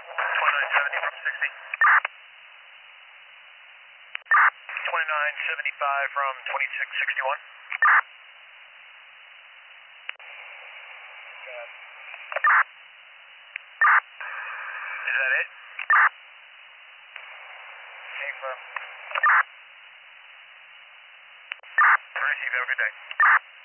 2970 from 60. 2975 from 2661. Is that it? Confirm. Receive, have a good day.